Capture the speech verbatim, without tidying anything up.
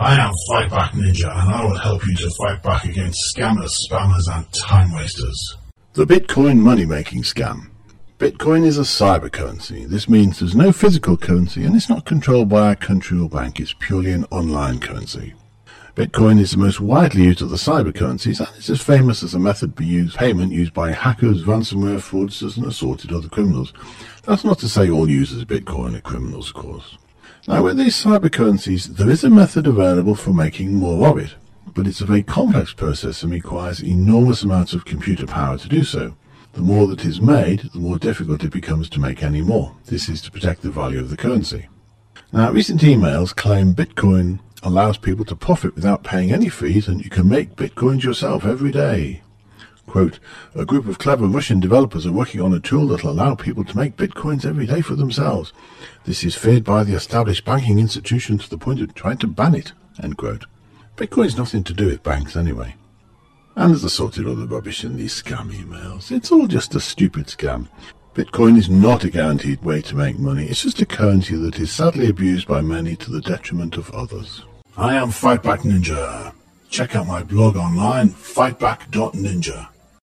I am Fightback Ninja, and I will help you to fight back against scammers, spammers, and time wasters. The Bitcoin money-making scam. Bitcoin is a cyber currency. This means there's no physical currency, and it's not controlled by a country or bank. It's purely an online currency. Bitcoin is the most widely used of the cyber currencies, and it's as famous as a method of use, payment used by hackers, ransomware fraudsters, and assorted other criminals. That's not to say all users of Bitcoin are criminals, of course. Now, with these cyber currencies, there is a method available for making more of it, but it's a very complex process and requires enormous amounts of computer power to do so. The more that is made, the more difficult it becomes to make any more. This is to protect the value of the currency. Now, recent emails claim Bitcoin allows people to profit without paying any fees, and you can make Bitcoins yourself every day. Quote, a group of clever Russian developers are working on a tool that will allow people to make Bitcoins every day for themselves. This is feared by the established banking institutions to the point of trying to ban it. End quote. Bitcoin's nothing to do with banks anyway. And there's assorted other rubbish in these scam emails. It's all just a stupid scam. Bitcoin is not a guaranteed way to make money. It's just a currency that is sadly abused by many to the detriment of others. I am Fightback Ninja. Check out my blog online, fightback dot ninja.